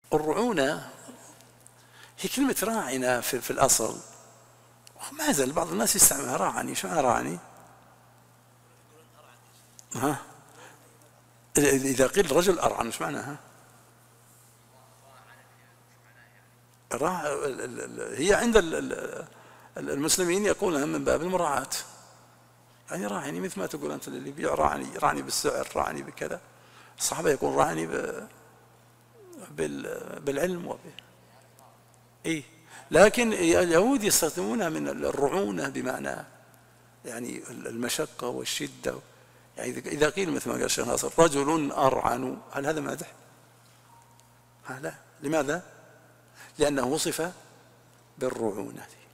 الرعونة هي كلمة راعنا في الأصل، ما زال بعض الناس يستعملها راعني. شو معنى راعني؟ ها إذا قيل رجل أرعن ايش معناها؟ هي عند المسلمين يقولها من باب المراعاة، يعني راعني مثل ما تقول أنت اللي يبيع راعني بالسعر، راعني بكذا. الصحابة يقول راعني بالعلم إيه. لكن اليهود يستخدمونها من الرعونة بمعنى يعني المشقة والشدة. يعني إذا قيل مثل ما قال الشيخ ناصر رجل أرعن، هل هذا مادح؟ لا. لماذا؟ لأنه وصف بالرعونة.